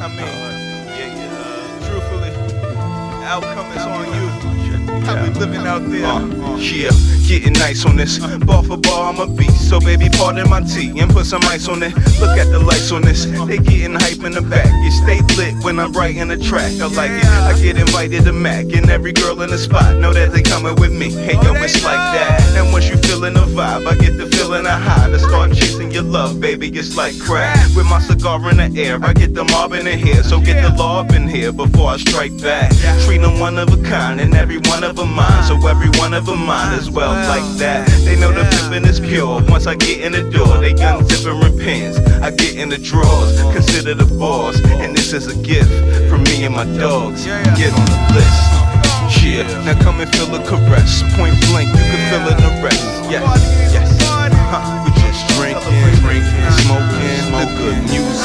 I mean, truthfully, outcome is on you. How we living out there? Yeah, getting nice on this. Bar for bar, I'm a beast. So baby, pardon my tea and put some ice on it. Look at the lights on this. They getting hype in the back. You stay lit when I'm writing a track. I like it. I get invited to Mac, and every girl in the spot know that they coming with me. Hey yo, it's like that. And once you feeling the vibe, I get the feeling of high to start chasing your love, baby. It's like crack. With my cigar in the air, I get the mob in the hair. So get the law up in here before I strike back. Treat them one of a kind, and every one of them mine. So every one of them mine as well, like that. They know the pimpin' is pure. Once I get in the door, they gun zippin' and pins. I get in the drawers, consider the boss. And this is a gift from me and my dogs. Get on the list. Yeah, now come and feel a caress. Point blank, you can feel an arrest. Yes, yes. We just drinking, smoking, the good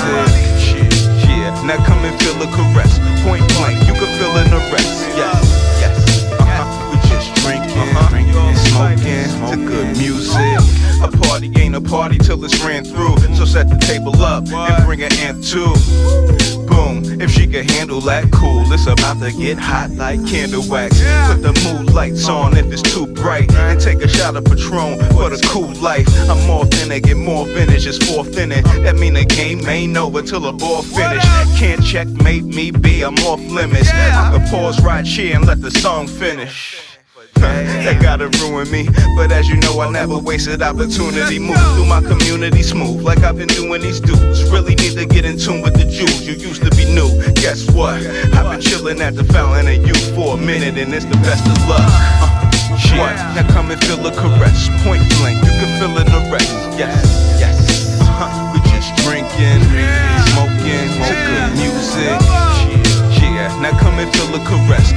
music. Yeah, now come and feel a caress. Point blank, you can feel an arrest. Yes, yes. We just drinking, smoking, the good music. A party ain't a party till it's ran through. So set the table up and bring an amp too. Boom, if she can handle that, cool. It's about to get hot like candle wax. Put the mood lights on if it's too bright, and take a shot of Patron for the cool life. I'm more authentic and more vintage, it's fourth inning. That mean the game ain't over till the ball finish. Can't checkmate me, B, I'm off limits. I can pause right here and let the song finish. That gotta ruin me, but as you know, I never wasted opportunity. Move through my community smooth, like I've been doing these dudes. Really need to get in tune with the Jews. You used to be new, guess what? I've been chilling at the fountain of youth for a minute, and it's the best of luck. What? Now come and feel a caress. Point blank, you can feel an arrest. Yes, yes. We just drinking, smoking, to good music. Yeah, now come and feel a caress.